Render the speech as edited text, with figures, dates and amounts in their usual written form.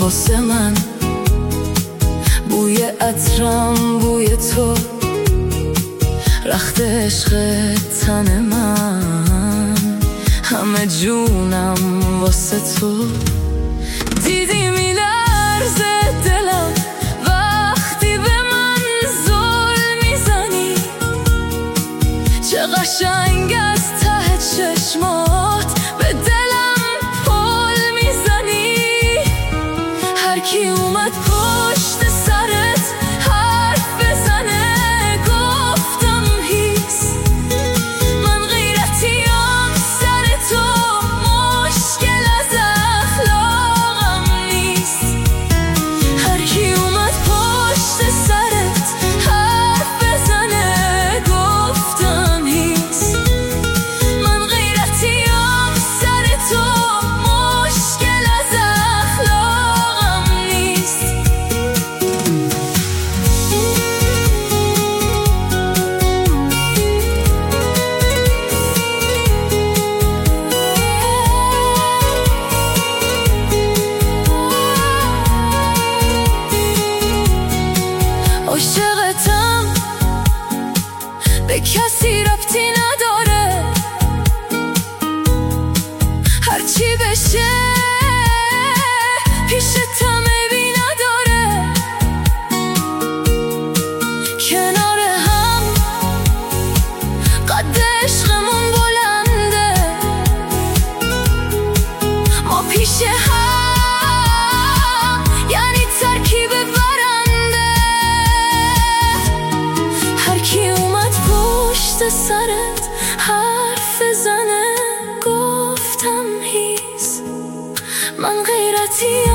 واسه من، بوی عطرم بوی تو، رخت عشق تن من، همه جونم واسه تو. دیدی میلرزه دلم وقتی به من زل میزنی، چه قشنگ از ته چشمات به دلم پل میزنی. هر کی اومد پشت سرت حرف بزنه گفتم هیس، من غیرتیم سر تو، مشکل از اخلاقم نیست. هر کی اومد پشت سرت حرف بزنه گفتم هیس، من غیرتیم سر تو، مشکل از اخلاقم نیست. عاشقتم به کسی ربطی نداره، هرچی بشه پیشتم عیبی نداره. کنار هم قد عشقمون بلنده، ما پیش هم یعنی ترکیب برنده. هر کی اومد پشت سرت حرف بزنه گفتم هیس، من غیرتیم